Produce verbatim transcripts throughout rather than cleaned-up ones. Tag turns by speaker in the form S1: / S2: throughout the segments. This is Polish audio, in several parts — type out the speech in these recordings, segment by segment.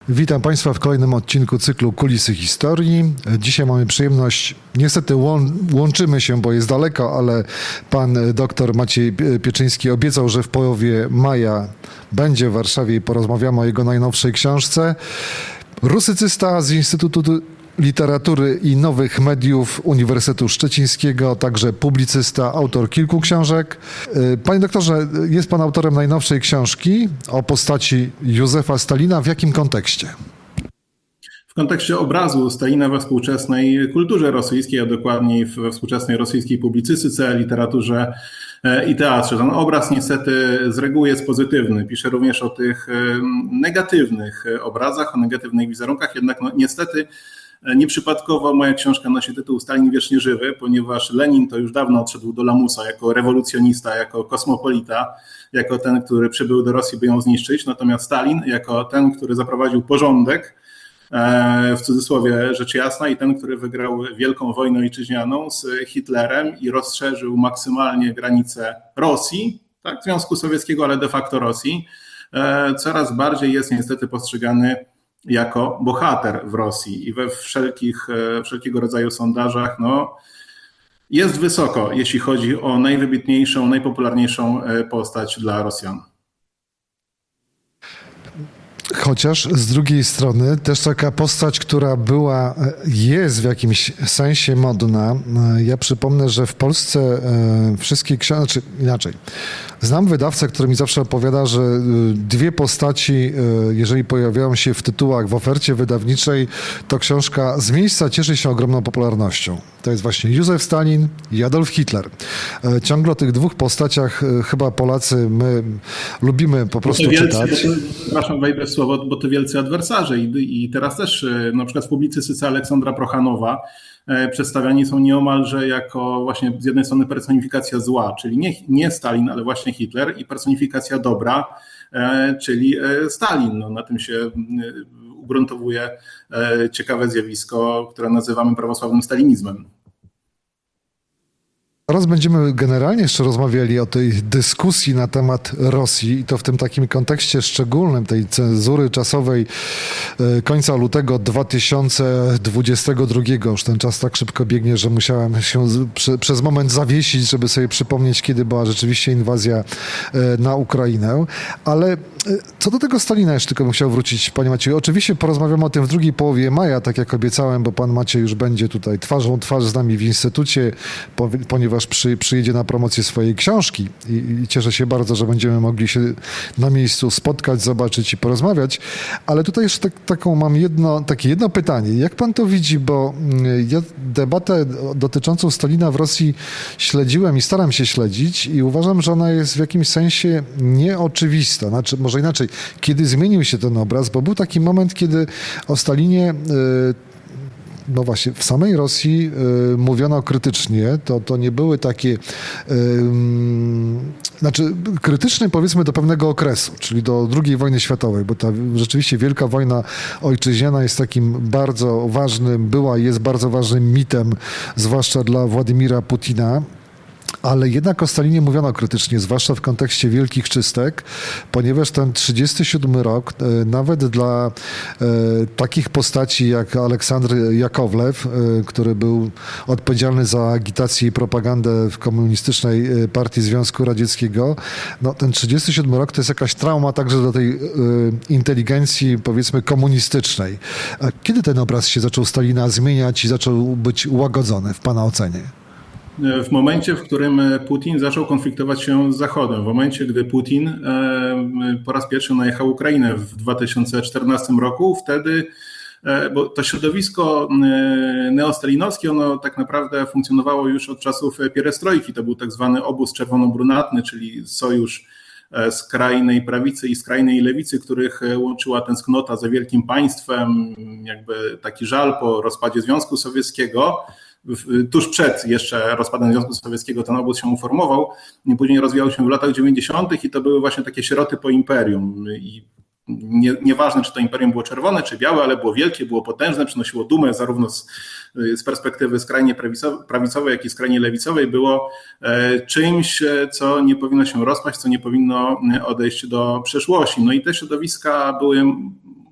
S1: Witam Państwa w kolejnym odcinku cyklu Kulisy Historii. Dzisiaj mamy przyjemność, niestety łączymy się, bo jest daleko, ale pan doktor Maciej Pieczyński obiecał, że w połowie maja będzie w Warszawie i porozmawiamy o jego najnowszej książce. Rusycysta z Instytutu Literatury i Nowych Mediów Uniwersytetu Szczecińskiego, także publicysta, autor kilku książek. Panie doktorze, jest pan autorem najnowszej książki o postaci Józefa Stalina. W jakim kontekście?
S2: W kontekście obrazu Stalina we współczesnej kulturze rosyjskiej, a dokładniej we współczesnej rosyjskiej publicystyce, literaturze i teatrze. Ten obraz niestety z reguły jest pozytywny. Pisze również o tych negatywnych obrazach, o negatywnych wizerunkach, jednak no, niestety nieprzypadkowo moja książka nosi tytuł Stalin wiecznie żywy, ponieważ Lenin to już dawno odszedł do lamusa jako rewolucjonista, jako kosmopolita, jako ten, który przybył do Rosji, by ją zniszczyć. Natomiast Stalin jako ten, który zaprowadził porządek, w cudzysłowie rzecz jasna, i ten, który wygrał wielką wojnę ojczyźnianą z Hitlerem i rozszerzył maksymalnie granice Rosji, tak, Związku Sowieckiego, ale de facto Rosji, coraz bardziej jest niestety postrzegany jako bohater w Rosji i we wszelkich, wszelkiego rodzaju sondażach no, jest wysoko, jeśli chodzi o najwybitniejszą, najpopularniejszą postać dla Rosjan.
S1: Chociaż z drugiej strony też taka postać, która była, jest w jakimś sensie modna. Ja przypomnę, że w Polsce wszystkie książki, znaczy inaczej, znam wydawcę, który mi zawsze opowiada, że dwie postaci, jeżeli pojawiają się w tytułach, w ofercie wydawniczej, to książka z miejsca cieszy się ogromną popularnością. To jest właśnie Józef Stalin i Adolf Hitler. Ciągle o tych dwóch postaciach chyba Polacy, my lubimy po prostu
S2: wielcy,
S1: czytać.
S2: To, przepraszam, wejdę w słowo, bo to wielcy adwersarze i, i teraz też na przykład w publicystyce Aleksandra Prochanowa przedstawiani są nieomalże jako właśnie z jednej strony personifikacja zła, czyli nie, nie Stalin, ale właśnie Hitler, i personifikacja dobra, czyli Stalin. No, na tym się ugruntowuje ciekawe zjawisko, które nazywamy prawosławnym stalinizmem.
S1: Teraz będziemy generalnie jeszcze rozmawiali o tej dyskusji na temat Rosji i to w tym takim kontekście szczególnym, tej cenzury czasowej końca lutego dwa tysiące dwudziestego drugiego. Już ten czas tak szybko biegnie, że musiałem się przy, przez moment zawiesić, żeby sobie przypomnieć, kiedy była rzeczywiście inwazja na Ukrainę. Ale co do tego Stalina jeszcze tylko bym chciał wrócić, panie Macieju. Oczywiście porozmawiamy o tym w drugiej połowie maja, tak jak obiecałem, bo pan Maciej już będzie tutaj twarzą twarz z nami w Instytucie, ponieważ Przy, przyjedzie na promocję swojej książki i, i cieszę się bardzo, że będziemy mogli się na miejscu spotkać, zobaczyć i porozmawiać. Ale tutaj jeszcze tak, taką mam jedno, takie jedno pytanie. Jak pan to widzi, bo ja debatę dotyczącą Stalina w Rosji śledziłem i staram się śledzić i uważam, że ona jest w jakimś sensie nieoczywista. Znaczy, może inaczej, kiedy zmienił się ten obraz, bo był taki moment, kiedy o Stalinie no właśnie, w samej Rosji y, mówiono krytycznie, to, to nie były takie, y, znaczy krytyczne powiedzmy do pewnego okresu, czyli do drugiej wojny światowej, bo ta rzeczywiście Wielka Wojna Ojczyźniana jest takim bardzo ważnym, była i jest bardzo ważnym mitem, zwłaszcza dla Władimira Putina. Ale jednak o Stalinie mówiono krytycznie, zwłaszcza w kontekście wielkich czystek, ponieważ ten trzydziesty siódmy rok e, nawet dla e, takich postaci jak Aleksandr Jakowlew, e, który był odpowiedzialny za agitację i propagandę w komunistycznej partii Związku Radzieckiego, no ten trzydziesty siódmy rok to jest jakaś trauma także do tej e, inteligencji powiedzmy komunistycznej. A kiedy ten obraz się zaczął Stalina zmieniać i zaczął być łagodzony w pana ocenie?
S2: W momencie, w którym Putin zaczął konfliktować się z Zachodem, w momencie, gdy Putin po raz pierwszy najechał Ukrainę w dwa tysiące czternastym roku, wtedy, bo to środowisko neostalinowskie, ono tak naprawdę funkcjonowało już od czasów pierestrojki. To był tak zwany obóz czerwono-brunatny, czyli sojusz skrajnej prawicy i skrajnej lewicy, których łączyła tęsknota za wielkim państwem, jakby taki żal po rozpadzie Związku Sowieckiego. Tuż przed jeszcze rozpadem Związku Sowieckiego ten obóz się uformował, później rozwijał się w latach dziewięćdziesiątych i to były właśnie takie sieroty po imperium. I nie, nieważne, czy to imperium było czerwone, czy białe, ale było wielkie, było potężne, przynosiło dumę zarówno z, z perspektywy skrajnie prawicowej, jak i skrajnie lewicowej, było czymś, co nie powinno się rozpaść, co nie powinno odejść do przeszłości. No i te środowiska były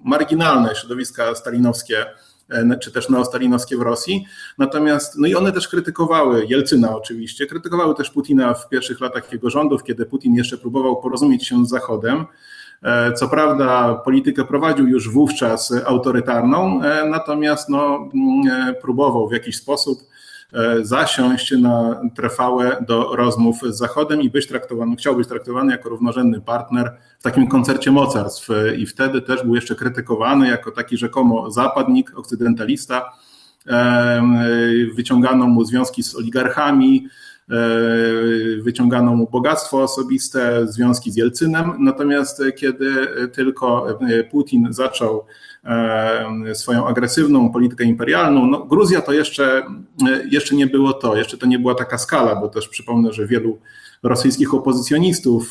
S2: marginalne środowiska stalinowskie, czy też neostalinowskie w Rosji. Natomiast, no i one też krytykowały Jelcyna oczywiście, krytykowały też Putina w pierwszych latach jego rządów, kiedy Putin jeszcze próbował porozumieć się z Zachodem. Co prawda politykę prowadził już wówczas autorytarną, natomiast no, próbował w jakiś sposób zasiąść na trwałe do rozmów z Zachodem i być traktowany, chciał być traktowany jako równorzędny partner w takim koncercie mocarstw i wtedy też był jeszcze krytykowany jako taki rzekomo zapadnik, okcydentalista. Wyciągano mu związki z oligarchami, wyciągano mu bogactwo osobiste, związki z Jelcynem, natomiast kiedy tylko Putin zaczął swoją agresywną politykę imperialną, no Gruzja to jeszcze, jeszcze nie było to, jeszcze to nie była taka skala, bo też przypomnę, że wielu rosyjskich opozycjonistów,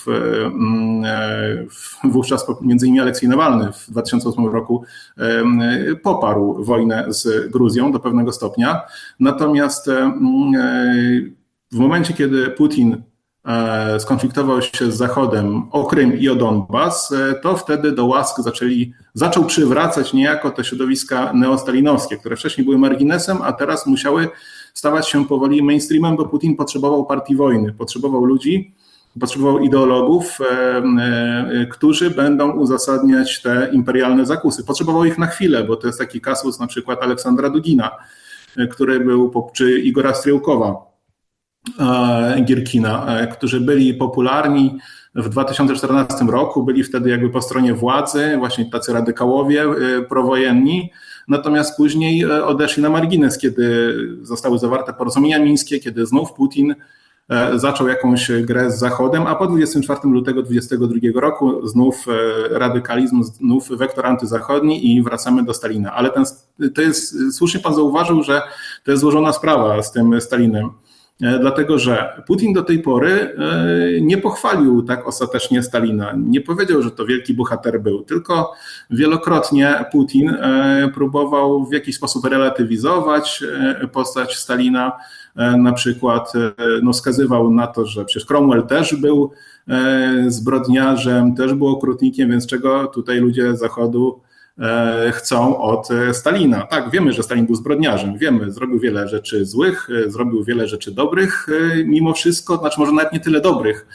S2: wówczas między innymi Aleksiej Nawalny w dwa tysiące ósmym roku poparł wojnę z Gruzją do pewnego stopnia, natomiast w momencie, kiedy Putin skonfliktował się z Zachodem o Krym i o Donbas, to wtedy do łask zaczęli, zaczął przywracać niejako te środowiska neostalinowskie, które wcześniej były marginesem, a teraz musiały stawać się powoli mainstreamem, bo Putin potrzebował partii wojny, potrzebował ludzi, potrzebował ideologów, którzy będą uzasadniać te imperialne zakusy. Potrzebował ich na chwilę, bo to jest taki kasus na przykład Aleksandra Dugina, który był, czy Igora Stryłkowa, Gierkina, którzy byli popularni w dwa tysiące czternastym roku, byli wtedy jakby po stronie władzy, właśnie tacy radykałowie prowojenni, natomiast później odeszli na margines, kiedy zostały zawarte porozumienia mińskie, kiedy znów Putin zaczął jakąś grę z Zachodem, a po dwudziestego czwartego lutego dwudziestego drugiego roku znów radykalizm, znów wektor antyzachodni i wracamy do Stalina. Ale ten, to jest, słusznie pan zauważył, że to jest złożona sprawa z tym Stalinem. Dlatego, że Putin do tej pory nie pochwalił tak ostatecznie Stalina. Nie powiedział, że to wielki bohater był, tylko wielokrotnie Putin próbował w jakiś sposób relatywizować postać Stalina. Na przykład no, wskazywał na to, że przecież Cromwell też był zbrodniarzem, też był okrutnikiem, więc czego tutaj ludzie Zachodu chcą od Stalina. Tak, wiemy, że Stalin był zbrodniarzem, wiemy, zrobił wiele rzeczy złych, zrobił wiele rzeczy dobrych, mimo wszystko, znaczy może nawet nie tyle dobrych,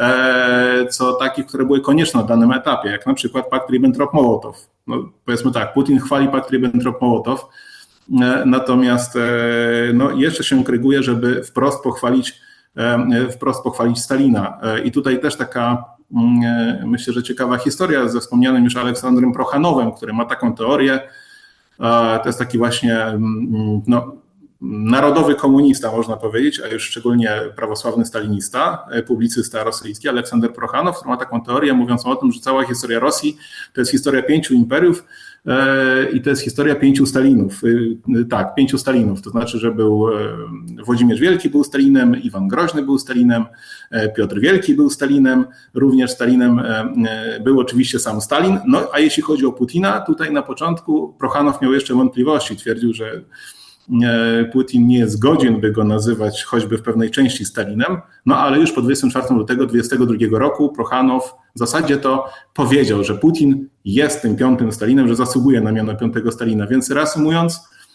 S2: co takich, które były konieczne na danym etapie, jak na przykład pakt Ribbentrop-Mołotow. No, powiedzmy tak, Putin chwali pakt Ribbentrop-Mołotow, natomiast no, jeszcze się kryguje, żeby wprost pochwalić, wprost pochwalić Stalina. I tutaj też taka, myślę, że ciekawa historia ze wspomnianym już Aleksandrem Prochanowem, który ma taką teorię. To jest taki właśnie no, narodowy komunista, można powiedzieć, a już szczególnie prawosławny stalinista, publicysta rosyjski, Aleksander Prochanow, który ma taką teorię mówiącą o tym, że cała historia Rosji to jest historia pięciu imperiów i to jest historia pięciu Stalinów. Tak, pięciu Stalinów, to znaczy, że był Włodzimierz Wielki był Stalinem, Iwan Groźny był Stalinem, Piotr Wielki był Stalinem, również Stalinem był oczywiście sam Stalin. No a jeśli chodzi o Putina, tutaj na początku Prochanow miał jeszcze wątpliwości, twierdził, że Putin nie jest godzien, by go nazywać choćby w pewnej części Stalinem, no ale już po dwudziestego czwartego lutego dwudziestego drugiego roku Prochanow w zasadzie to powiedział, że Putin jest tym piątym Stalinem, że zasługuje na miano piątego Stalina. Więc reasumując,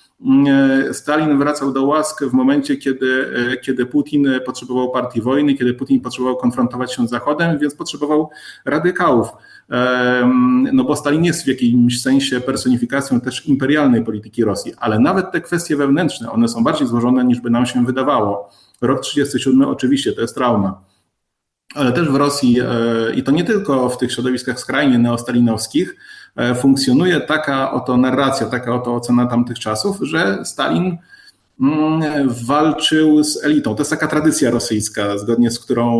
S2: Stalin wracał do łask w momencie, kiedy, kiedy Putin potrzebował partii wojny, kiedy Putin potrzebował konfrontować się z Zachodem, więc potrzebował radykałów. No bo Stalin jest w jakimś sensie personifikacją też imperialnej polityki Rosji, ale nawet te kwestie wewnętrzne, one są bardziej złożone niż by nam się wydawało. Rok trzydziesty siódmy oczywiście to jest trauma, ale też w Rosji i to nie tylko w tych środowiskach skrajnie neostalinowskich funkcjonuje taka oto narracja, taka oto ocena tamtych czasów, że Stalin walczył z elitą. To jest taka tradycja rosyjska, zgodnie z którą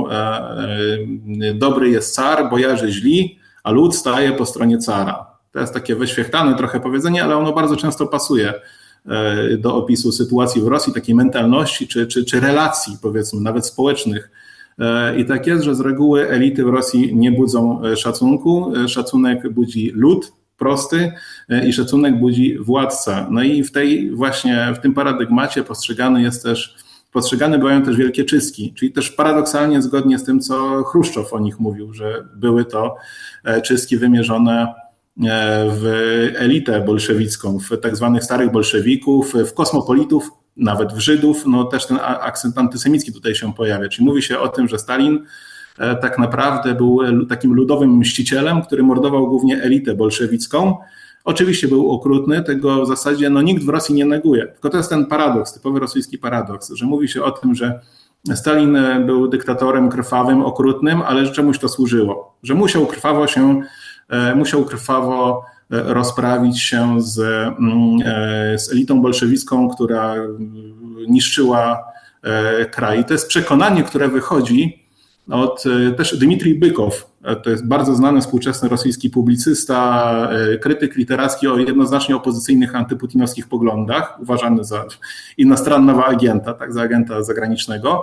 S2: dobry jest car, bojarzy źli, a lud staje po stronie cara. To jest takie wyświechtane trochę powiedzenie, ale ono bardzo często pasuje do opisu sytuacji w Rosji, takiej mentalności czy, czy, czy relacji, powiedzmy, nawet społecznych. I tak jest, że z reguły elity w Rosji nie budzą szacunku. Szacunek budzi lud prosty i szacunek budzi władca. No i w tej właśnie, w tym paradygmacie postrzegany jest też, postrzegane bywają też wielkie czystki, czyli też paradoksalnie zgodnie z tym, co Chruszczow o nich mówił, że były to czystki wymierzone w elitę bolszewicką, w tak zwanych starych bolszewików, w kosmopolitów, nawet w Żydów, no też ten akcent antysemicki tutaj się pojawia. Czyli mówi się o tym, że Stalin tak naprawdę był takim ludowym mścicielem, który mordował głównie elitę bolszewicką. Oczywiście był okrutny, tego w zasadzie no, nikt w Rosji nie neguje. Tylko to jest ten paradoks, typowy rosyjski paradoks, że mówi się o tym, że Stalin był dyktatorem krwawym, okrutnym, ale czemuś to służyło. Że musiał krwawo się, musiał krwawo rozprawić się z, z elitą bolszewicką, która niszczyła kraj. To jest przekonanie, które wychodzi od też Dmitrij Bykow. To jest bardzo znany współczesny rosyjski publicysta, krytyk literacki o jednoznacznie opozycyjnych antyputinowskich poglądach, uważany za inostrannego agenta, tak, za agenta zagranicznego,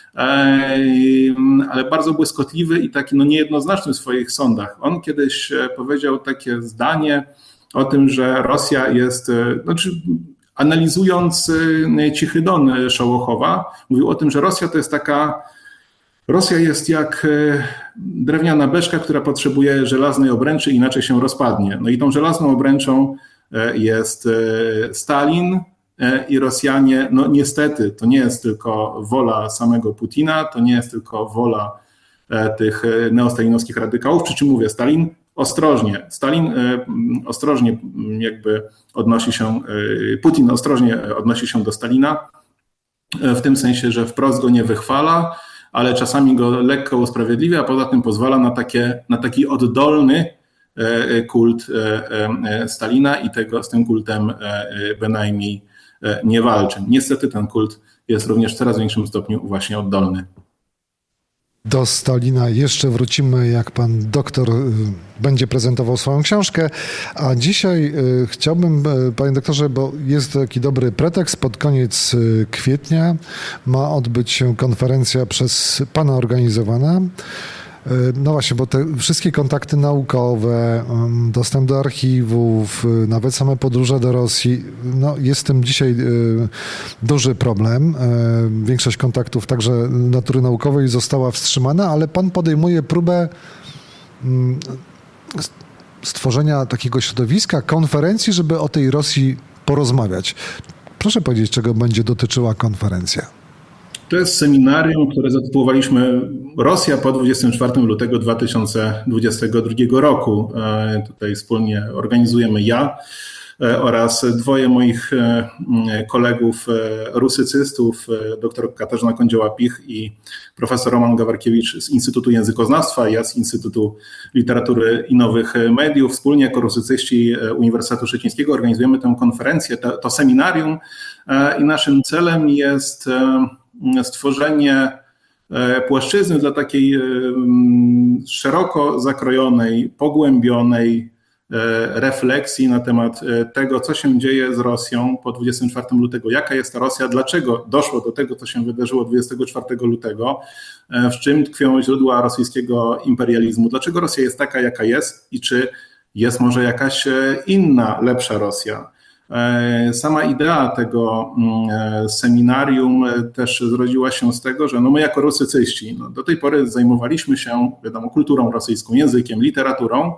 S2: ale bardzo błyskotliwy i taki no, niejednoznaczny w swoich sądach. On kiedyś powiedział takie zdanie o tym, że Rosja jest, znaczy analizując Cichy Don Szołochowa, mówił o tym, że Rosja to jest taka Rosja jest jak drewniana beczka, która potrzebuje żelaznej obręczy, inaczej się rozpadnie. No i tą żelazną obręczą jest Stalin i Rosjanie. No niestety, to nie jest tylko wola samego Putina, to nie jest tylko wola tych neostalinowskich radykałów, przy czym mówię, Stalin ostrożnie, Stalin ostrożnie jakby odnosi się, Putin ostrożnie odnosi się do Stalina, w tym sensie, że wprost go nie wychwala, ale czasami go lekko usprawiedliwia, a poza tym pozwala na, takie, na taki oddolny kult Stalina i tego, z tym kultem bynajmniej nie walczy. Niestety ten kult jest również w coraz większym stopniu właśnie oddolny.
S1: Do Stalina jeszcze wrócimy, jak pan doktor będzie prezentował swoją książkę, a dzisiaj chciałbym, panie doktorze, bo jest taki dobry pretekst, pod koniec kwietnia ma odbyć się konferencja przez pana organizowana. No właśnie, bo te wszystkie kontakty naukowe, dostęp do archiwów, nawet same podróże do Rosji, no jest z tym dzisiaj duży problem. Większość kontaktów także natury naukowej została wstrzymana, ale pan podejmuje próbę stworzenia takiego środowiska, konferencji, żeby o tej Rosji porozmawiać. Proszę powiedzieć, czego będzie dotyczyła konferencja.
S2: To jest seminarium, które zatytułowaliśmy Rosja po dwudziestego czwartego lutego dwa tysiące dwudziestego drugiego roku. Tutaj wspólnie organizujemy ja oraz dwoje moich kolegów rusycystów, dr Katarzyna Kądzioła-Pich i profesor Roman Gawarkiewicz z Instytutu Językoznawstwa, ja z Instytutu Literatury i Nowych Mediów. Wspólnie jako rusycyści Uniwersytetu Szczecińskiego organizujemy tę konferencję, to, to seminarium i naszym celem jest stworzenie płaszczyzny dla takiej szeroko zakrojonej, pogłębionej refleksji na temat tego, co się dzieje z Rosją po dwudziestego czwartego lutego, jaka jest ta Rosja, dlaczego doszło do tego, co się wydarzyło dwudziestego czwartego lutego, w czym tkwią źródła rosyjskiego imperializmu, dlaczego Rosja jest taka, jaka jest i czy jest może jakaś inna, lepsza Rosja. Sama idea tego seminarium też zrodziła się z tego, że no my jako rusycyści no do tej pory zajmowaliśmy się, wiadomo, kulturą rosyjską, językiem, literaturą,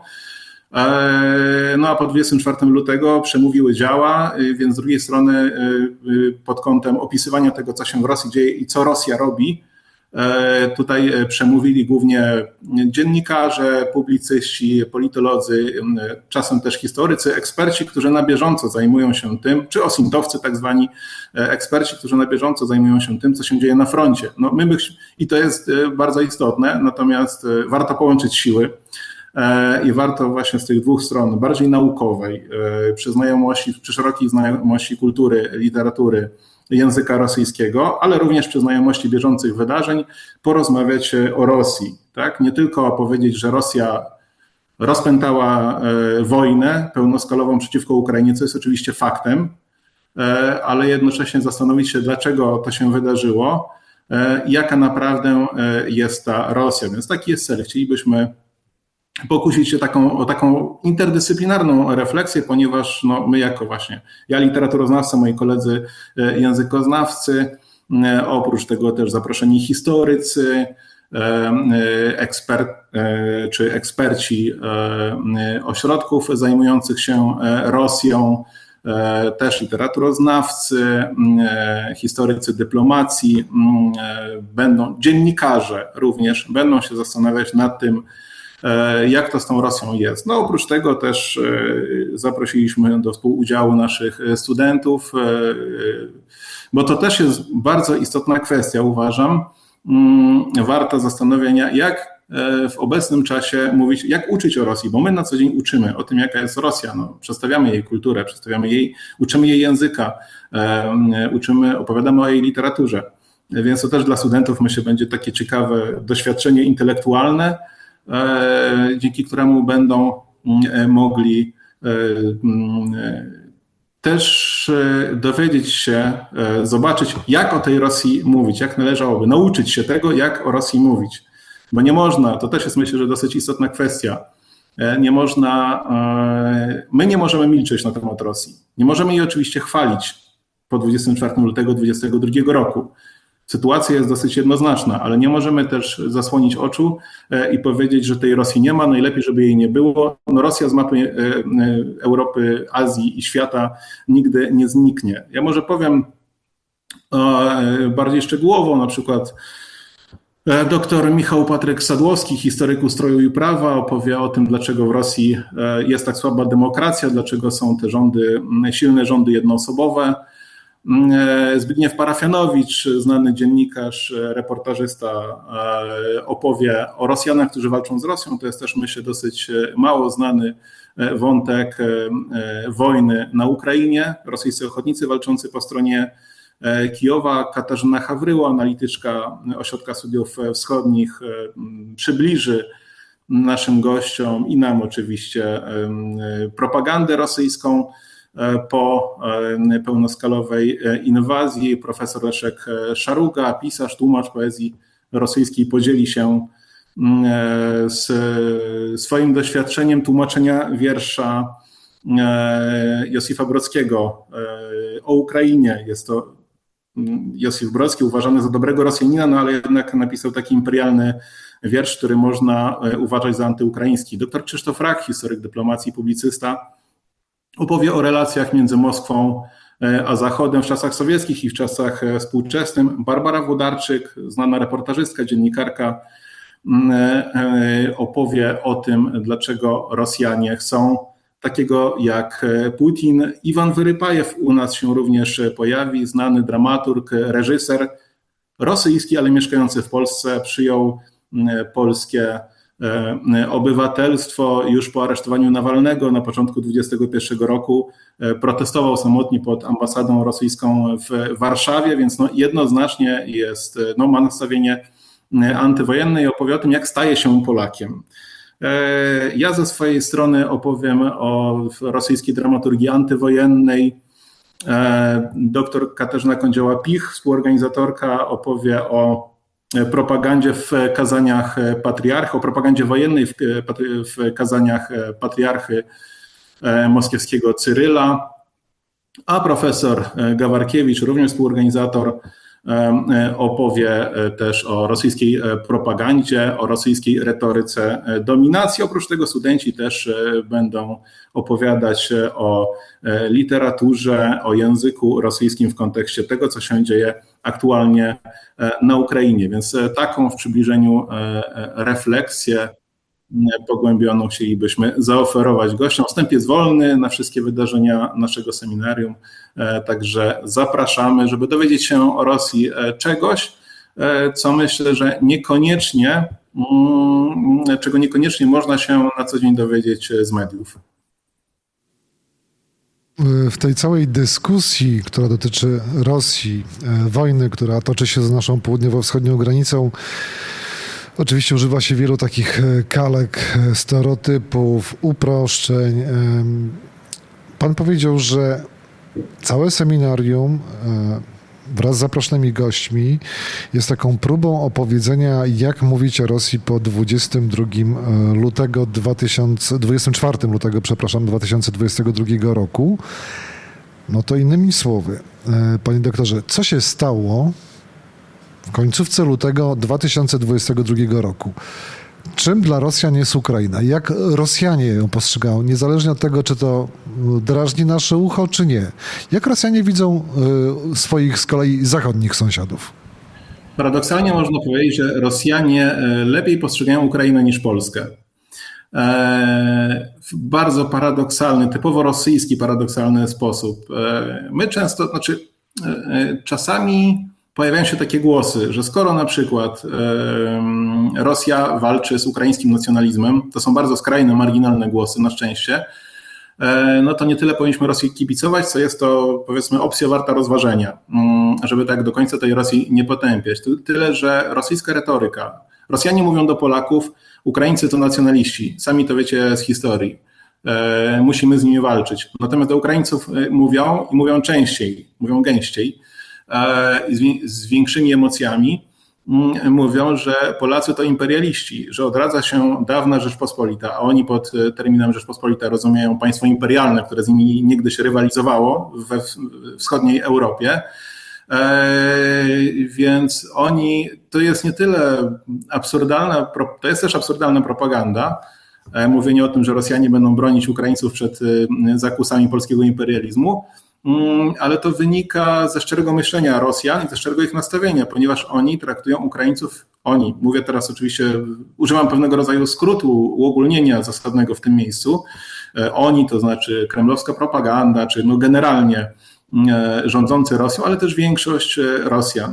S2: no a po dwudziestego czwartego lutego przemówiły działa, więc z drugiej strony pod kątem opisywania tego, co się w Rosji dzieje i co Rosja robi, tutaj przemówili głównie dziennikarze, publicyści, politolodzy, czasem też historycy, eksperci, którzy na bieżąco zajmują się tym, czy osintowcy tak zwani eksperci, którzy na bieżąco zajmują się tym, co się dzieje na froncie. No my byśmy, i to jest bardzo istotne, natomiast warto połączyć siły i warto właśnie z tych dwóch stron, bardziej naukowej, przy znajomości, przy szerokiej znajomości kultury, literatury, języka rosyjskiego, ale również przy znajomości bieżących wydarzeń, porozmawiać o Rosji. Tak? Nie tylko powiedzieć, że Rosja rozpętała wojnę pełnoskalową przeciwko Ukrainie, co jest oczywiście faktem, ale jednocześnie zastanowić się, dlaczego to się wydarzyło i jaka naprawdę jest ta Rosja. Więc taki jest cel. Chcielibyśmy pokusić się taką, o taką interdyscyplinarną refleksję, ponieważ no, my jako właśnie, ja literaturoznawca, moi koledzy językoznawcy, oprócz tego też zaproszeni historycy, ekspert, czy eksperci ośrodków zajmujących się Rosją, też literaturoznawcy, historycy dyplomacji, będą dziennikarze również będą się zastanawiać nad tym, jak to z tą Rosją jest. No oprócz tego też zaprosiliśmy do współudziału naszych studentów, bo to też jest bardzo istotna kwestia, uważam, warta zastanowienia, jak w obecnym czasie mówić, jak uczyć o Rosji, bo my na co dzień uczymy o tym, jaka jest Rosja, no, przedstawiamy jej kulturę, przedstawiamy jej, uczymy jej języka, uczymy, opowiadamy o jej literaturze, więc to też dla studentów myślę będzie takie ciekawe doświadczenie intelektualne, dzięki któremu będą mogli też dowiedzieć się, zobaczyć, jak o tej Rosji mówić, jak należałoby nauczyć się tego, jak o Rosji mówić. Bo nie można, to też jest myślę, że dosyć istotna kwestia, nie można, my nie możemy milczeć na temat Rosji. Nie możemy jej oczywiście chwalić po dwudziestego czwartego lutego dwudziestego drugiego roku. Sytuacja jest dosyć jednoznaczna, ale nie możemy też zasłonić oczu i powiedzieć, że tej Rosji nie ma, najlepiej, żeby jej nie było. No Rosja z mapy Europy, Azji i świata nigdy nie zniknie. Ja może powiem bardziej szczegółowo, na przykład doktor Michał Patryk Sadłowski, historyk ustroju i prawa, opowie o tym, dlaczego w Rosji jest tak słaba demokracja, dlaczego są te rządy, silne rządy jednoosobowe. Zbigniew Parafianowicz, znany dziennikarz, reportażysta, opowie o Rosjanach, którzy walczą z Rosją. To jest też, myślę, dosyć mało znany wątek wojny na Ukrainie. Rosyjscy ochotnicy walczący po stronie Kijowa. Katarzyna Hawryło, analityczka Ośrodka Studiów Wschodnich, przybliży naszym gościom i nam oczywiście propagandę rosyjską po pełnoskalowej inwazji. Profesor Leszek Szaruga, pisarz, tłumacz poezji rosyjskiej, podzieli się z swoim doświadczeniem tłumaczenia wiersza Józefa Brodskiego o Ukrainie. Jest to Józef Brodski, uważany za dobrego Rosjanina, no ale jednak napisał taki imperialny wiersz, który można uważać za antyukraiński. Doktor Krzysztof Rak, historyk dyplomacji, publicysta, opowie o relacjach między Moskwą a Zachodem w czasach sowieckich i w czasach współczesnych. Barbara Włodarczyk, znana reportażystka, dziennikarka, opowie o tym, dlaczego Rosjanie chcą takiego jak Putin. Iwan Wyrypajew u nas się również pojawi, znany dramaturg, reżyser rosyjski, ale mieszkający w Polsce, przyjął polskie obywatelstwo już po aresztowaniu Nawalnego na początku dwudziestego pierwszego roku. Protestował samotnie pod ambasadą rosyjską w Warszawie, więc no jednoznacznie jest, no ma nastawienie antywojenne i opowie o tym, jak staje się Polakiem. Ja ze swojej strony opowiem o rosyjskiej dramaturgii antywojennej. Doktor Katarzyna Kądzioła-Pich, współorganizatorka, opowie o propagandzie w kazaniach patriarchy, o propagandzie wojennej w, w kazaniach patriarchy moskiewskiego Cyryla, a profesor Gawarkiewicz, również współorganizator, opowie też o rosyjskiej propagandzie, o rosyjskiej retoryce dominacji. Oprócz tego studenci też będą opowiadać o literaturze, o języku rosyjskim w kontekście tego, co się dzieje aktualnie na Ukrainie. Więc taką w przybliżeniu refleksję pogłębioną chcielibyśmy zaoferować gościom. Wstęp jest wolny na wszystkie wydarzenia naszego seminarium, także zapraszamy, żeby dowiedzieć się o Rosji czegoś, co myślę, że niekoniecznie, czego niekoniecznie można się na co dzień dowiedzieć z mediów.
S1: W tej całej dyskusji, która dotyczy Rosji, wojny, która toczy się z naszą południowo-wschodnią granicą, oczywiście używa się wielu takich kalek, stereotypów, uproszczeń. Pan powiedział, że całe seminarium wraz z zaproszonymi gośćmi jest taką próbą opowiedzenia, jak mówić o Rosji po dwudziestego lutego dwudziestego czwartego lutego, przepraszam, dwa tysiące dwudziestego drugiego roku. No to innymi słowy, panie doktorze, co się stało w końcówce lutego dwa tysiące dwudziestego drugiego roku. Czym dla Rosjan jest Ukraina? Jak Rosjanie ją postrzegają, niezależnie od tego, czy to drażni nasze ucho, czy nie? Jak Rosjanie widzą swoich z kolei zachodnich sąsiadów?
S2: Paradoksalnie można powiedzieć, że Rosjanie lepiej postrzegają Ukrainę niż Polskę. W bardzo paradoksalny, typowo rosyjski, paradoksalny sposób. My często, znaczy czasami pojawiają się takie głosy, że skoro na przykład Rosja walczy z ukraińskim nacjonalizmem, to są bardzo skrajne, marginalne głosy, na szczęście, no to nie tyle powinniśmy Rosji kibicować, co jest to, powiedzmy, opcja warta rozważenia, żeby tak do końca tej Rosji nie potępiać. Tyle, że rosyjska retoryka, Rosjanie mówią do Polaków, Ukraińcy to nacjonaliści, sami to wiecie z historii, musimy z nimi walczyć. Natomiast do Ukraińców mówią i mówią częściej, mówią gęściej, z większymi emocjami, mówią, że Polacy to imperialiści, że odradza się dawna Rzeczpospolita, a oni pod terminem Rzeczpospolita rozumieją państwo imperialne, które z nimi niegdyś rywalizowało we wschodniej Europie. Więc oni, to jest nie tyle absurdalna, to jest też absurdalna propaganda, mówienie o tym, że Rosjanie będą bronić Ukraińców przed zakusami polskiego imperializmu, ale to wynika ze szczerego myślenia Rosjan i ze szczerego ich nastawienia, ponieważ oni traktują Ukraińców, oni, mówię teraz oczywiście, używam pewnego rodzaju skrótu, uogólnienia zasadnego w tym miejscu, oni to znaczy kremlowska propaganda, czy no generalnie rządzący Rosją, ale też większość Rosjan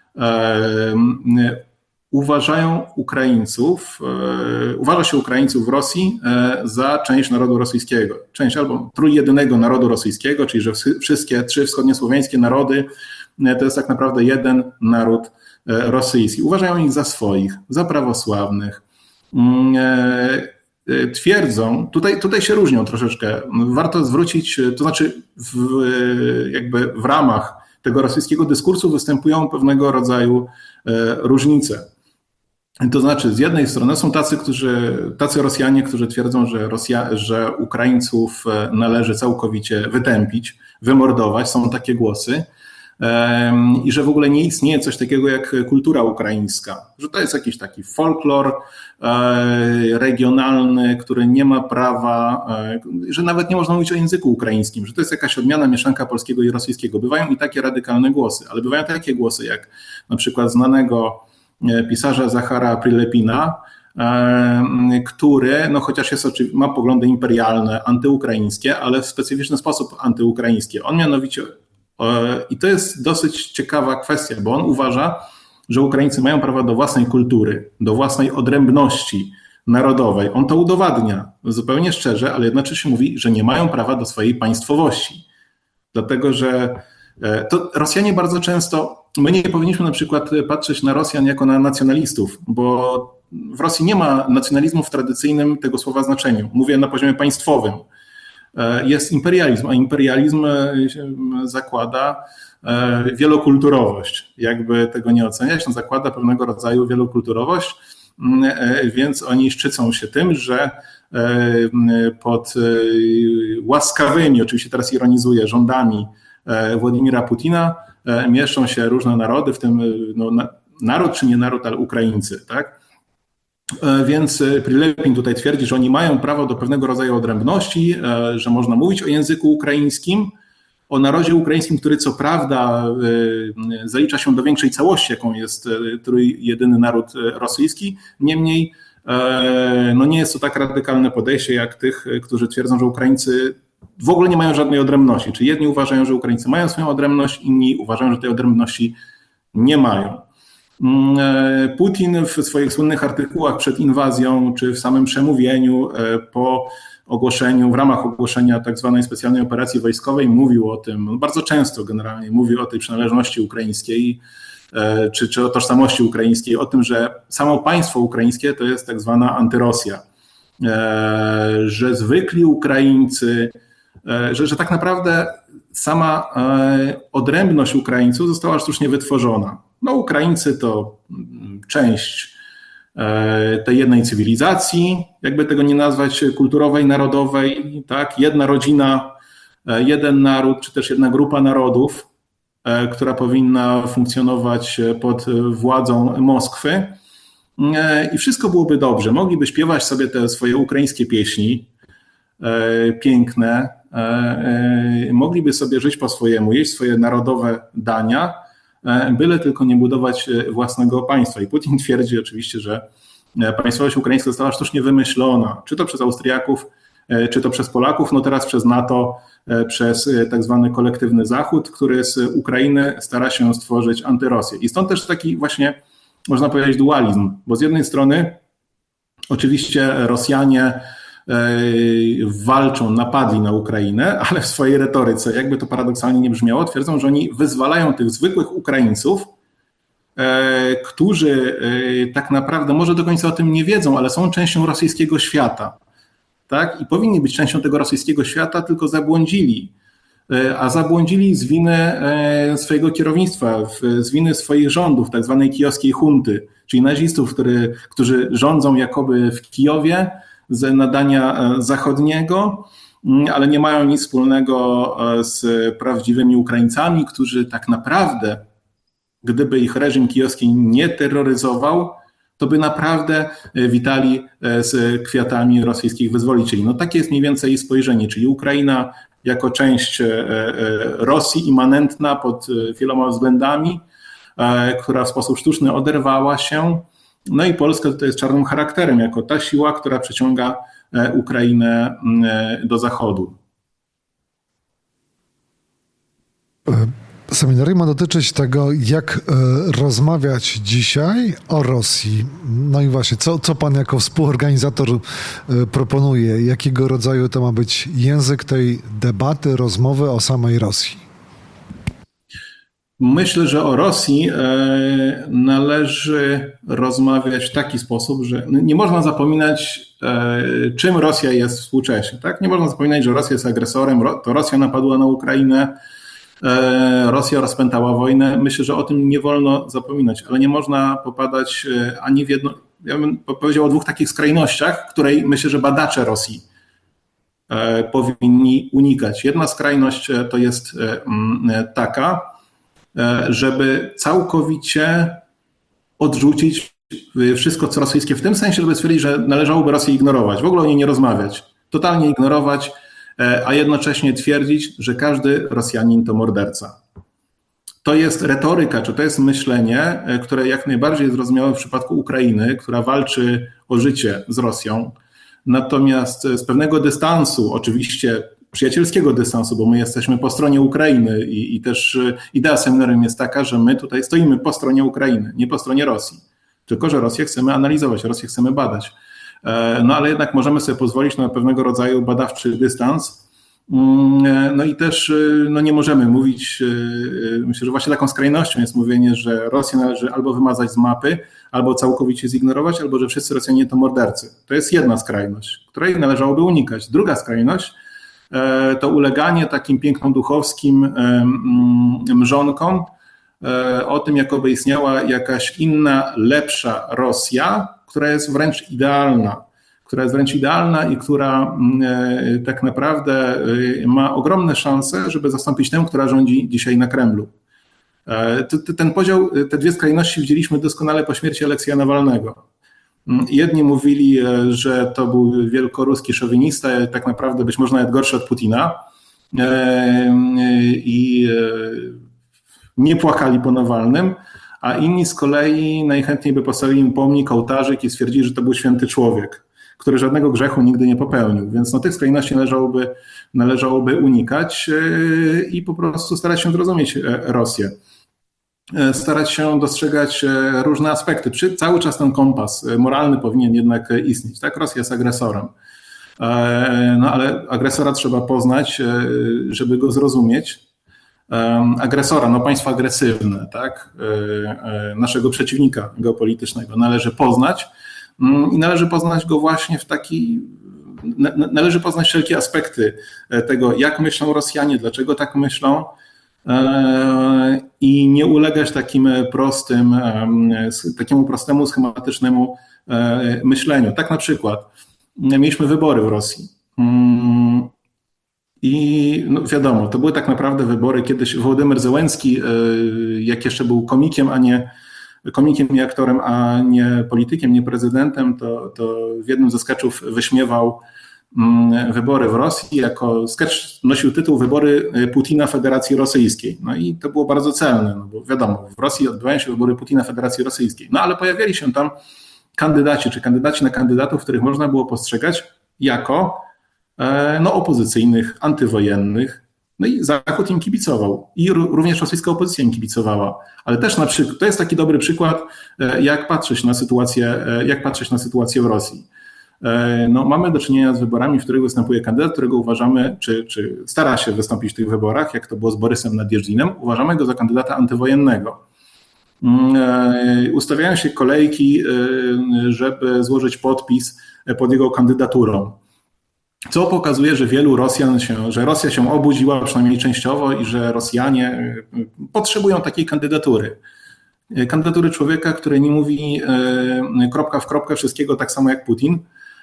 S2: uważają Ukraińców, uważa się Ukraińców w Rosji za część narodu rosyjskiego. Część albo trójjedynego narodu rosyjskiego, czyli że wszystkie trzy wschodniosłowiańskie narody to jest tak naprawdę jeden naród rosyjski. Uważają ich za swoich, za prawosławnych. Twierdzą, tutaj, tutaj się różnią troszeczkę, warto zwrócić, to znaczy w, jakby w ramach tego rosyjskiego dyskursu występują pewnego rodzaju różnice. To znaczy, z jednej strony są tacy, którzy, tacy Rosjanie, którzy twierdzą, że, Rosja, że Ukraińców należy całkowicie wytępić, wymordować. Są takie głosy. I że w ogóle nie istnieje coś takiego jak kultura ukraińska. Że to jest jakiś taki folklor regionalny, który nie ma prawa, że nawet nie można mówić o języku ukraińskim, że to jest jakaś odmiana mieszanka polskiego i rosyjskiego. Bywają i takie radykalne głosy, ale bywają takie głosy jak na przykład znanego pisarza Zachara Prilepina, który, no chociaż jest, ma poglądy imperialne, antyukraińskie, ale w specyficzny sposób antyukraińskie. On mianowicie, i to jest dosyć ciekawa kwestia, bo on uważa, że Ukraińcy mają prawo do własnej kultury, do własnej odrębności narodowej. On to udowadnia zupełnie szczerze, ale jednocześnie mówi, że nie mają prawa do swojej państwowości. Dlatego, że to Rosjanie bardzo często, my nie powinniśmy na przykład patrzeć na Rosjan jako na nacjonalistów, bo w Rosji nie ma nacjonalizmu w tradycyjnym tego słowa znaczeniu. Mówię na poziomie państwowym. Jest imperializm, a imperializm zakłada wielokulturowość. Jakby tego nie oceniać, on zakłada pewnego rodzaju wielokulturowość, więc oni szczycą się tym, że pod łaskawymi, oczywiście teraz ironizuję, rządami Władimira Putina mieszczą się różne narody, w tym no, naród czy nie naród, ale Ukraińcy, tak? Więc Prilepin tutaj twierdzi, że oni mają prawo do pewnego rodzaju odrębności, że można mówić o języku ukraińskim, o narodzie ukraińskim, który co prawda zalicza się do większej całości, jaką jest trójjedyny naród rosyjski, niemniej no nie jest to tak radykalne podejście jak tych, którzy twierdzą, że Ukraińcy w ogóle nie mają żadnej odrębności. Czyli jedni uważają, że Ukraińcy mają swoją odrębność, inni uważają, że tej odrębności nie mają. Putin w swoich słynnych artykułach przed inwazją, czy w samym przemówieniu po ogłoszeniu, w ramach ogłoszenia tak zwanej specjalnej operacji wojskowej mówił o tym, bardzo często generalnie mówił o tej przynależności ukraińskiej, czy, czy o tożsamości ukraińskiej, o tym, że samo państwo ukraińskie to jest tak zwana antyrosja, że zwykli Ukraińcy, że, że tak naprawdę sama odrębność Ukraińców została sztucznie wytworzona. No Ukraińcy to część tej jednej cywilizacji, jakby tego nie nazwać, kulturowej, narodowej, tak? Jedna rodzina, jeden naród, czy też jedna grupa narodów. która powinna funkcjonować pod władzą Moskwy i wszystko byłoby dobrze. Mogliby śpiewać sobie te swoje ukraińskie pieśni piękne, mogliby sobie żyć po swojemu, jeść swoje narodowe dania, byle tylko nie budować własnego państwa. I Putin twierdzi oczywiście, że państwowość ukraińska została sztucznie wymyślona, czy to przez Austriaków, czy to przez Polaków, no teraz przez NATO, przez tak zwany kolektywny Zachód, który z Ukrainy stara się stworzyć antyrosję. I stąd też taki właśnie, można powiedzieć, dualizm, bo z jednej strony oczywiście Rosjanie walczą, napadli na Ukrainę, ale w swojej retoryce, jakby to paradoksalnie nie brzmiało, twierdzą, że oni wyzwalają tych zwykłych Ukraińców, którzy tak naprawdę może do końca o tym nie wiedzą, ale są częścią rosyjskiego świata. Tak? I powinni być częścią tego rosyjskiego świata, tylko zabłądzili. A zabłądzili z winy swojego kierownictwa, z winy swoich rządów, tak zwanej kijowskiej hunty, czyli nazistów, który, którzy rządzą jakoby w Kijowie z nadania zachodniego, ale nie mają nic wspólnego z prawdziwymi Ukraińcami, którzy tak naprawdę, gdyby ich reżim kijowski nie terroryzował, to by naprawdę witali z kwiatami rosyjskich wyzwolicieli. No takie jest mniej więcej ich spojrzenie, czyli Ukraina jako część Rosji immanentna pod wieloma względami, która w sposób sztuczny oderwała się. No i Polska tutaj jest czarnym charakterem, jako ta siła, która przyciąga Ukrainę do Zachodu.
S1: Seminarium ma dotyczyć tego, jak rozmawiać dzisiaj o Rosji. No i właśnie, co, co pan jako współorganizator proponuje? Jakiego rodzaju to ma być język tej debaty, rozmowy o samej Rosji?
S2: Myślę, że o Rosji należy rozmawiać w taki sposób, że nie można zapominać, czym Rosja jest współcześnie. Tak? Nie można zapominać, że Rosja jest agresorem, to Rosja napadła na Ukrainę, Rosja rozpętała wojnę. Myślę, że o tym nie wolno zapominać, ale nie można popadać ani w jedno. Ja bym powiedział o dwóch takich skrajnościach, której myślę, że badacze Rosji powinni unikać. Jedna skrajność to jest taka, żeby całkowicie odrzucić wszystko, co rosyjskie, w tym sensie, żeby stwierdzić, że należałoby Rosję ignorować, w ogóle o niej nie rozmawiać, totalnie ignorować, a jednocześnie twierdzić, że każdy Rosjanin to morderca. To jest retoryka, czy to jest myślenie, które jak najbardziej jest zrozumiałe w przypadku Ukrainy, która walczy o życie z Rosją. Natomiast z pewnego dystansu, oczywiście przyjacielskiego dystansu, bo my jesteśmy po stronie Ukrainy i, i też idea seminarium jest taka, że my tutaj stoimy po stronie Ukrainy, nie po stronie Rosji. Tylko że Rosję chcemy analizować, Rosję chcemy badać. No ale jednak możemy sobie pozwolić na pewnego rodzaju badawczy dystans. No i też no nie możemy mówić, myślę, że właśnie taką skrajnością jest mówienie, że Rosję należy albo wymazać z mapy, albo całkowicie zignorować, albo że wszyscy Rosjanie to mordercy. To jest jedna skrajność, której należałoby unikać. Druga skrajność to uleganie takim pięknoduchowskim mrzonkom o tym, jakoby istniała jakaś inna, lepsza Rosja, która jest wręcz idealna, która jest wręcz idealna i która tak naprawdę ma ogromne szanse, żeby zastąpić tę, która rządzi dzisiaj na Kremlu. Ten podział, te dwie skrajności widzieliśmy doskonale po śmierci Aleksieja Nawalnego. Jedni mówili, że to był wielkoruski szowinista, tak naprawdę być może nawet gorszy od Putina i nie płakali po Nawalnym, a inni z kolei najchętniej by postawili mu pomnik, ołtarzyk i stwierdzili, że to był święty człowiek, który żadnego grzechu nigdy nie popełnił. Więc no, tych skrajności należałoby, należałoby unikać i po prostu starać się zrozumieć Rosję. Starać się dostrzegać różne aspekty. Przy, cały czas ten kompas moralny powinien jednak istnieć. Tak, Rosja jest agresorem. No ale agresora trzeba poznać, żeby go zrozumieć. Agresora, no państwo agresywne, tak, naszego przeciwnika geopolitycznego należy poznać i należy poznać go właśnie w taki, należy poznać wszelkie aspekty tego, jak myślą Rosjanie, dlaczego tak myślą i nie ulegać takim prostym, takiemu prostemu, schematycznemu myśleniu. Tak na przykład mieliśmy wybory w Rosji. I no wiadomo, to były tak naprawdę wybory kiedyś. Wołodymyr Zełenski, jak jeszcze był komikiem, a nie komikiem i aktorem, a nie politykiem, nie prezydentem, to, to w jednym ze sketchów wyśmiewał wybory w Rosji. Jako sketch nosił tytuł Wybory Putina Federacji Rosyjskiej. No i to było bardzo celne, no bo wiadomo, w Rosji odbywają się wybory Putina Federacji Rosyjskiej. No ale pojawiali się tam kandydaci, czy kandydaci na kandydatów, których można było postrzegać jako no, opozycyjnych, antywojennych. No i Zachód im kibicował. I również rosyjska opozycja im kibicowała. Ale też na przykład, to jest taki dobry przykład, jak patrzeć na sytuację, jak patrzeć na sytuację w Rosji. No, mamy do czynienia z wyborami, w których występuje kandydat, którego uważamy, czy, czy stara się wystąpić w tych wyborach, jak to było z Borysem Nadjeżdżinem, uważamy go za kandydata antywojennego. Ustawiają się kolejki, żeby złożyć podpis pod jego kandydaturą. Co pokazuje, że wielu Rosjan się, że Rosja się obudziła przynajmniej częściowo i że Rosjanie potrzebują takiej kandydatury. Kandydatury człowieka, który nie mówi kropka w kropkę wszystkiego tak samo jak Putin.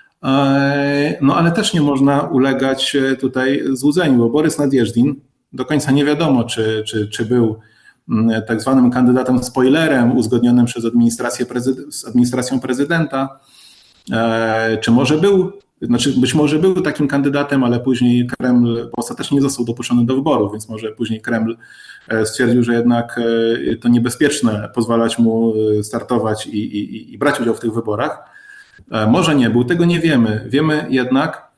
S2: No ale też nie można ulegać tutaj złudzeniu, bo Borys Nadjeżdżin do końca nie wiadomo, czy, czy, czy był tak zwanym kandydatem spoilerem uzgodnionym przez administrację prezyden- z administracją prezydenta, czy może był, znaczy być może był takim kandydatem, ale później Kreml ostatecznie nie został dopuszczony do wyborów, więc może później Kreml stwierdził, że jednak to niebezpieczne pozwalać mu startować i, i, i brać udział w tych wyborach. Może nie był, tego nie wiemy. Wiemy jednak,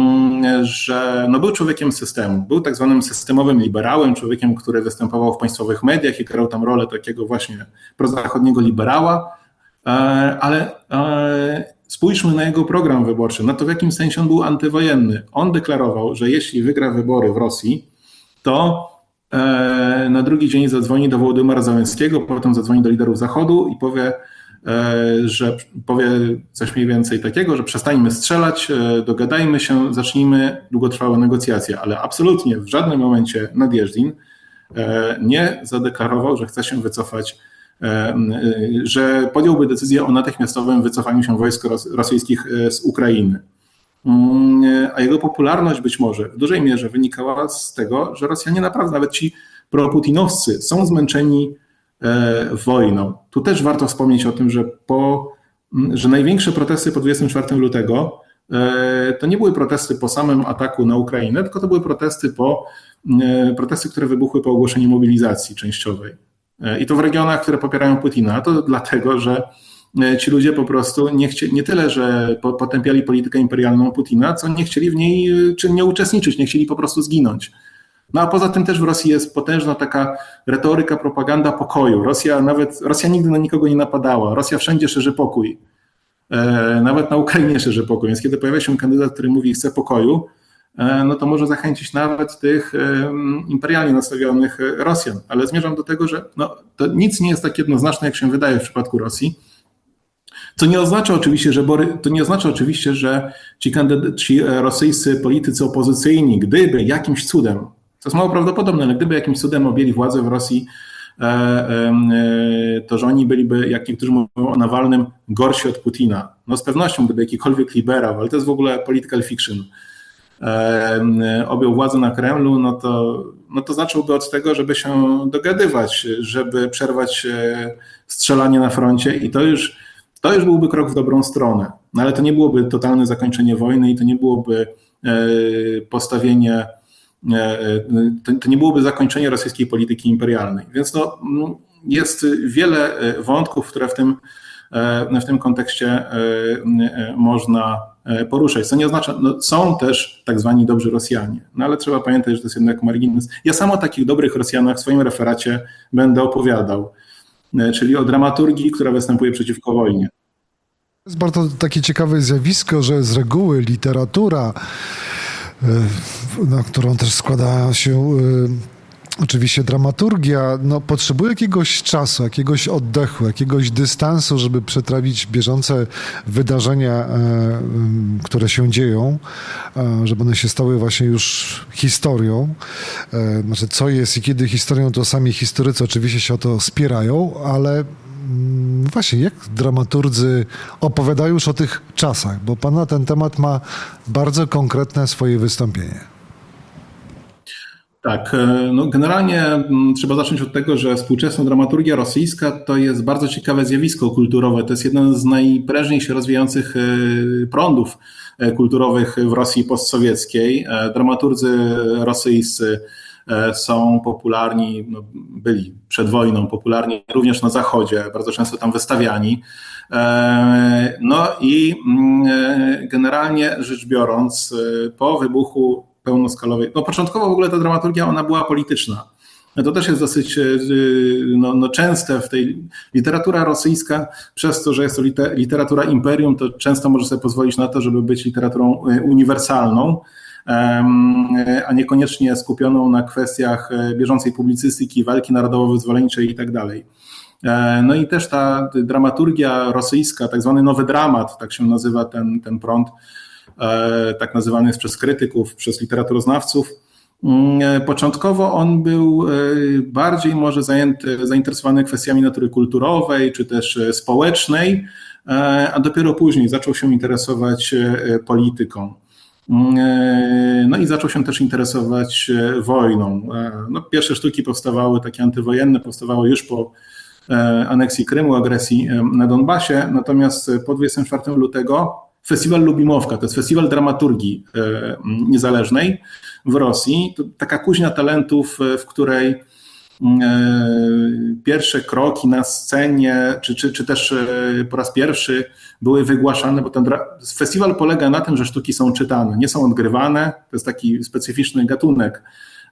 S2: że no był człowiekiem systemu, był tak zwanym systemowym liberałem, człowiekiem, który występował w państwowych mediach i grał tam rolę takiego właśnie prozachodniego liberała, ale spójrzmy na jego program wyborczy, na to w jakim sensie on był antywojenny. On deklarował, że jeśli wygra wybory w Rosji, to na drugi dzień zadzwoni do Wołodymyra Zełenskiego, potem zadzwoni do liderów Zachodu i powie, że powie coś mniej więcej takiego, że przestańmy strzelać, dogadajmy się, zacznijmy długotrwałe negocjacje, ale absolutnie w żadnym momencie Nadjeżdżin nie zadeklarował, że chce się wycofać, że podjąłby decyzję o natychmiastowym wycofaniu się wojsk rosyjskich z Ukrainy. A jego popularność być może w dużej mierze wynikała z tego, że Rosjanie naprawdę, nawet ci proputinowscy, są zmęczeni wojną. Tu też warto wspomnieć o tym, że, po, że największe protesty po dwudziestego czwartego lutego to nie były protesty po samym ataku na Ukrainę, tylko to były protesty, po, protesty, które wybuchły po ogłoszeniu mobilizacji częściowej. I to w regionach, które popierają Putina. A to dlatego, że ci ludzie po prostu nie, chcie, nie tyle, że potępiali politykę imperialną Putina, co nie chcieli w niej czynnie uczestniczyć, nie chcieli po prostu zginąć. No a poza tym też w Rosji jest potężna taka retoryka, propaganda pokoju. Rosja nawet, Rosja nigdy na nikogo nie napadała. Rosja wszędzie szerzy pokój. E, nawet na Ukrainie szerzy pokój. Więc kiedy pojawia się kandydat, który mówi chce pokoju, e, no to może zachęcić nawet tych e, imperialnie nastawionych Rosjan. Ale zmierzam do tego, że no, to nic nie jest tak jednoznaczne, jak się wydaje w przypadku Rosji. To nie oznacza oczywiście, że Bory, to nie oznacza oczywiście, że ci, kandyd- ci rosyjscy politycy opozycyjni, gdyby jakimś cudem, to jest mało prawdopodobne, ale gdyby jakimś cudem objęli władzę w Rosji, to że oni byliby, jak niektórzy mówią o Nawalnym, gorsi od Putina. No z pewnością, gdyby jakikolwiek liberał, ale to jest w ogóle political fiction, objął władzę na Kremlu, no to, no to zacząłby od tego, żeby się dogadywać, żeby przerwać strzelanie na froncie i to już, to już byłby krok w dobrą stronę. No ale to nie byłoby totalne zakończenie wojny i to nie byłoby postawienie to nie byłoby zakończenie rosyjskiej polityki imperialnej. Więc no, jest wiele wątków, które w tym, w tym kontekście można poruszać. Co nie oznacza, no, są też tak zwani dobrzy Rosjanie, no ale trzeba pamiętać, że to jest jednak margines. Ja sam o takich dobrych Rosjanach w swoim referacie będę opowiadał, czyli o dramaturgii, która występuje przeciwko wojnie.
S1: To jest bardzo takie ciekawe zjawisko, że z reguły literatura, na którą też składa się oczywiście dramaturgia, no, potrzebuje jakiegoś czasu, jakiegoś oddechu, jakiegoś dystansu, żeby przetrawić bieżące wydarzenia, które się dzieją, żeby one się stały właśnie już historią. Znaczy, co jest i kiedy historią, to sami historycy oczywiście się o to spierają, ale właśnie, jak dramaturdzy opowiadają już o tych czasach, bo pan na ten temat ma bardzo konkretne swoje wystąpienie.
S2: Tak, no generalnie trzeba zacząć od tego, że współczesna dramaturgia rosyjska to jest bardzo ciekawe zjawisko kulturowe. To jest jeden z najprężniej się rozwijających prądów kulturowych w Rosji postsowieckiej. Dramaturgy rosyjscy są popularni, no byli przed wojną popularni również na Zachodzie, bardzo często tam wystawiani. No i generalnie rzecz biorąc, po wybuchu pełnoskalowej, no początkowo w ogóle ta dramaturgia, ona była polityczna. To też jest dosyć no, no częste w tej literatura rosyjska, przez to, że jest to literatura imperium, to często może sobie pozwolić na to, żeby być literaturą uniwersalną, a niekoniecznie skupioną na kwestiach bieżącej publicystyki, walki narodowo-wyzwoleńczej i tak dalej. No i też ta dramaturgia rosyjska, tak zwany nowy dramat, tak się nazywa ten, ten prąd, tak nazywany jest przez krytyków, przez literaturoznawców. Początkowo on był bardziej może zajęty, zainteresowany kwestiami natury kulturowej czy też społecznej, a dopiero później zaczął się interesować polityką. No i zaczął się też interesować wojną. No, pierwsze sztuki powstawały, takie antywojenne, powstawały już po aneksji Krymu, agresji na Donbasie, natomiast po dwudziestego czwartego lutego Festiwal Lubimowka, to jest festiwal dramaturgii niezależnej w Rosji, to taka kuźnia talentów, w której pierwsze kroki na scenie, czy, czy, czy też po raz pierwszy były wygłaszane, bo ten festiwal polega na tym, że sztuki są czytane, nie są odgrywane, to jest taki specyficzny gatunek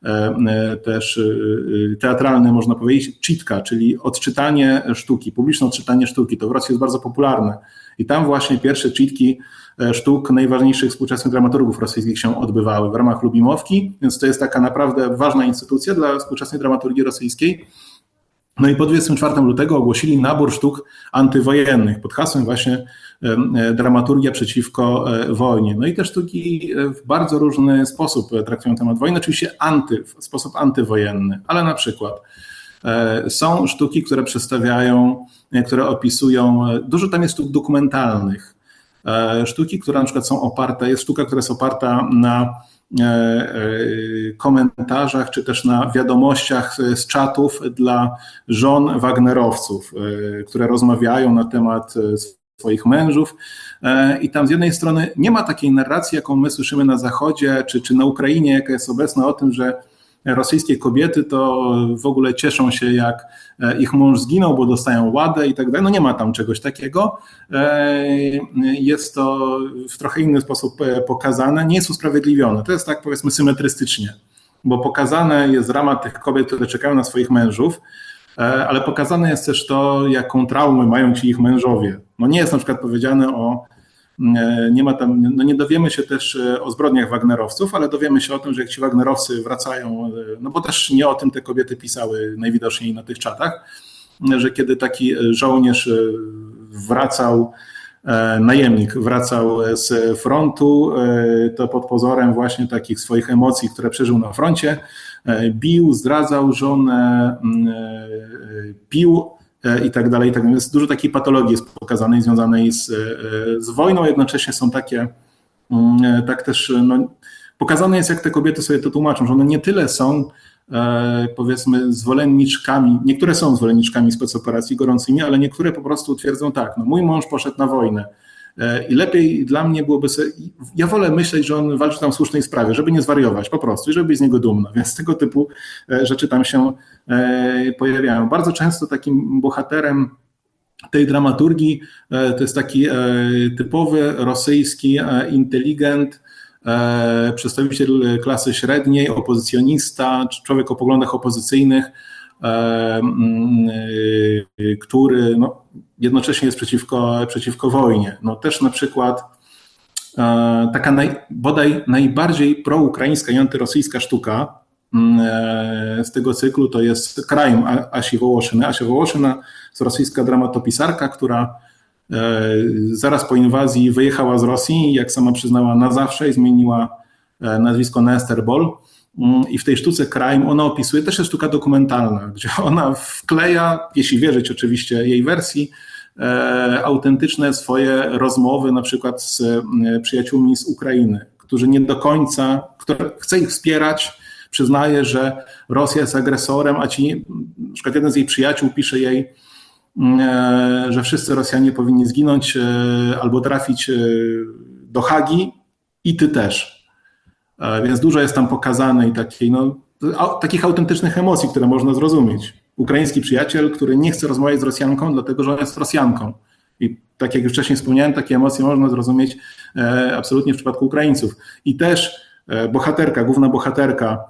S2: też teatralny, można powiedzieć, czytka, czyli odczytanie sztuki, publiczne odczytanie sztuki, to w Rosji jest bardzo popularne i tam właśnie pierwsze czytki sztuk najważniejszych współczesnych dramaturgów rosyjskich się odbywały w ramach Lubimowki, więc to jest taka naprawdę ważna instytucja dla współczesnej dramaturgii rosyjskiej. No i po dwudziestego czwartego lutego ogłosili nabór sztuk antywojennych pod hasłem właśnie dramaturgia przeciwko wojnie. No i te sztuki w bardzo różny sposób traktują temat wojny, oczywiście anty, w sposób antywojenny, ale na przykład są sztuki, które przedstawiają, które opisują, dużo tam jest sztuk dokumentalnych, sztuki, które na przykład są oparte, jest sztuka, która jest oparta na komentarzach, czy też na wiadomościach z czatów dla żon Wagnerowców, które rozmawiają na temat swoich mężów i tam z jednej strony nie ma takiej narracji, jaką my słyszymy na Zachodzie, czy, czy na Ukrainie, jaka jest obecna o tym, że rosyjskie kobiety to w ogóle cieszą się, jak ich mąż zginął, bo dostają ładę i tak dalej. No nie ma tam czegoś takiego. Jest to w trochę inny sposób pokazane, nie jest usprawiedliwione. To jest tak, powiedzmy, symetrystycznie, bo pokazane jest drama tych kobiet, które czekają na swoich mężów, ale pokazane jest też to, jaką traumę mają ci ich mężowie. No nie jest na przykład powiedziane o Nie ma tam, no nie dowiemy się też o zbrodniach Wagnerowców, ale dowiemy się o tym, że jak ci Wagnerowcy wracają, no bo też nie o tym te kobiety pisały najwidoczniej na tych czatach, że kiedy taki żołnierz wracał, najemnik wracał z frontu, to pod pozorem właśnie takich swoich emocji, które przeżył na froncie, bił, zdradzał żonę, pił, i tak dalej, i tak dalej. Jest dużo takiej patologii jest pokazanej, związanej z, z wojną, jednocześnie są takie, tak też, no, pokazane jest, jak te kobiety sobie to tłumaczą, że one nie tyle są, powiedzmy, zwolenniczkami, niektóre są zwolenniczkami specoperacji gorącymi, ale niektóre po prostu twierdzą tak, no mój mąż poszedł na wojnę i lepiej dla mnie byłoby sobie, ja wolę myśleć, że on walczy tam w słusznej sprawie, żeby nie zwariować po prostu i żeby być z niego dumna, więc tego typu rzeczy tam się pojawiają. Bardzo często takim bohaterem tej dramaturgii to jest taki typowy rosyjski inteligent, przedstawiciel klasy średniej, opozycjonista, człowiek o poglądach opozycyjnych, który no, jednocześnie jest przeciwko, przeciwko wojnie. No, też na przykład taka naj, bodaj najbardziej proukraińska i antyrosyjska sztuka z tego cyklu to jest Kraim Asi Wołoszyny. Asia Wołoszyna to rosyjska dramatopisarka, która zaraz po inwazji wyjechała z Rosji, jak sama przyznała, na zawsze i zmieniła nazwisko na Esterbol. I w tej sztuce Kraim ona opisuje, też jest sztuka dokumentalna, gdzie ona wkleja, jeśli wierzyć oczywiście jej wersji, e, autentyczne swoje rozmowy na przykład z przyjaciółmi z Ukrainy, którzy nie do końca, które chce ich wspierać, przyznaje, że Rosja jest agresorem, a ci, na przykład jeden z jej przyjaciół pisze jej, że wszyscy Rosjanie powinni zginąć albo trafić do Hagi i ty też. Więc dużo jest tam pokazane i takiej, no, takich autentycznych emocji, które można zrozumieć. Ukraiński przyjaciel, który nie chce rozmawiać z Rosjanką, dlatego że ona jest Rosjanką. I tak jak już wcześniej wspomniałem, takie emocje można zrozumieć absolutnie w przypadku Ukraińców. I też bohaterka, główna bohaterka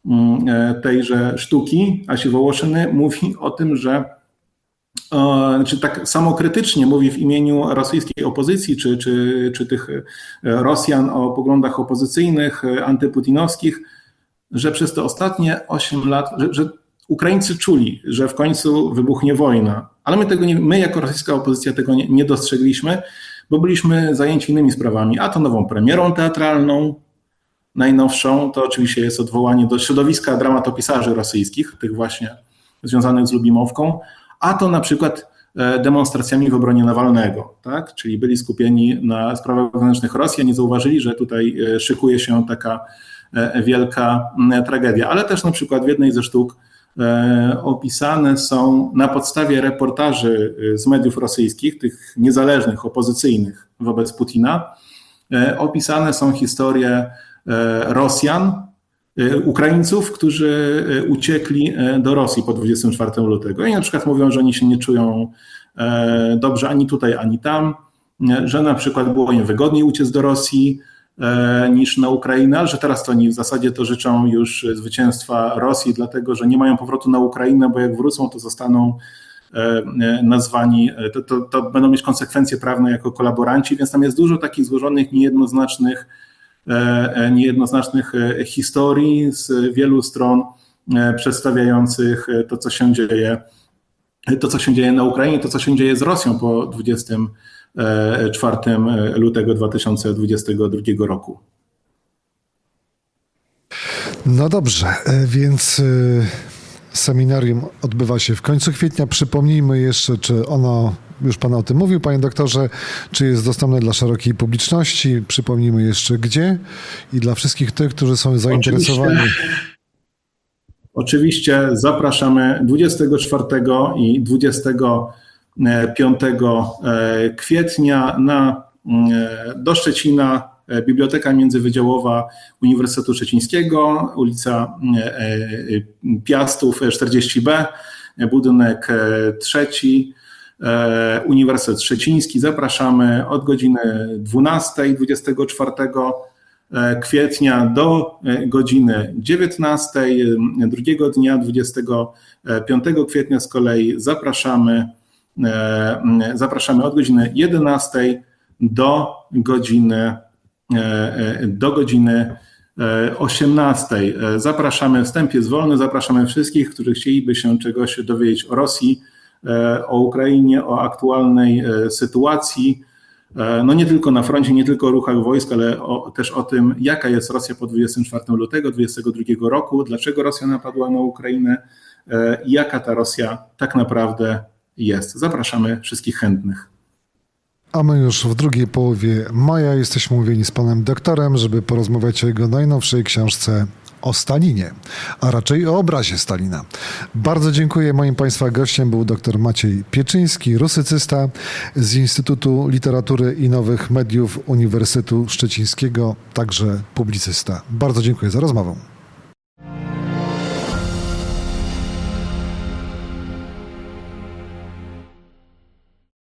S2: tejże sztuki, Asi Wołoszyny, mówi o tym, że znaczy tak samokrytycznie mówi w imieniu rosyjskiej opozycji, czy, czy, czy tych Rosjan o poglądach opozycyjnych, antyputinowskich, że przez te ostatnie osiem lat, że, że Ukraińcy czuli, że w końcu wybuchnie wojna, ale my tego nie, my jako rosyjska opozycja tego nie, nie dostrzegliśmy, bo byliśmy zajęci innymi sprawami, a to nową premierą teatralną, najnowszą, to oczywiście jest odwołanie do środowiska dramatopisarzy rosyjskich, tych właśnie związanych z Lubimowką, a to na przykład demonstracjami w obronie Nawalnego, tak? Czyli byli skupieni na sprawach wewnętrznych Rosji, a nie zauważyli, że tutaj szykuje się taka wielka tragedia. Ale też na przykład w jednej ze sztuk opisane są na podstawie reportaży z mediów rosyjskich, tych niezależnych, opozycyjnych wobec Putina, opisane są historie Rosjan, Ukraińców, którzy uciekli do Rosji po dwudziestego czwartego lutego. I na przykład mówią, że oni się nie czują dobrze ani tutaj, ani tam, że na przykład było im wygodniej uciec do Rosji niż na Ukrainę, że teraz to oni w zasadzie to życzą już zwycięstwa Rosji, dlatego że nie mają powrotu na Ukrainę, bo jak wrócą, to zostaną nazwani, to, to, to będą mieć konsekwencje prawne jako kolaboranci, więc tam jest dużo takich złożonych, niejednoznacznych niejednoznacznych historii z wielu stron przedstawiających to, co się dzieje, to, co się dzieje na Ukrainie, to, co się dzieje z Rosją po dwudziestego czwartego lutego dwa tysiące dwudziestego drugiego roku.
S1: No dobrze, więc seminarium odbywa się w końcu kwietnia. Przypomnijmy jeszcze, czy ono, już Pan o tym mówił, Panie doktorze, czy jest dostępne dla szerokiej publiczności. Przypomnijmy jeszcze gdzie i dla wszystkich tych, którzy są zainteresowani.
S2: Oczywiście, oczywiście zapraszamy dwudziestego czwartego i dwudziestego piątego kwietnia na, do Szczecina, Biblioteka Międzywydziałowa Uniwersytetu Szczecińskiego, ulica Piastów czterdzieści B, budynek trzeci, Uniwersytet Szczeciński. Zapraszamy od godziny dwunastej dwudziestego czwartego kwietnia do godziny dziewiętnastej. Drugiego dnia, dwudziestego piątego kwietnia z kolei zapraszamy, zapraszamy od godziny jedenastej do godziny do godziny osiemnastej. Zapraszamy, wstęp jest wolny, zapraszamy wszystkich, którzy chcieliby się czegoś dowiedzieć o Rosji, o Ukrainie, o aktualnej sytuacji, no nie tylko na froncie, nie tylko o ruchach wojsk, ale o, też o tym, jaka jest Rosja po dwudziestego czwartego lutego dwudziestego drugiego roku, dlaczego Rosja napadła na Ukrainę i jaka ta Rosja tak naprawdę jest. Zapraszamy wszystkich chętnych.
S1: A my już w drugiej połowie maja jesteśmy umówieni z panem doktorem, żeby porozmawiać o jego najnowszej książce o Stalinie, a raczej o obrazie Stalina. Bardzo dziękuję. Moim Państwa gościem był dr Maciej Pieczyński, rusycysta z Instytutu Literatury i Nowych Mediów Uniwersytetu Szczecińskiego, także publicysta. Bardzo dziękuję za rozmowę.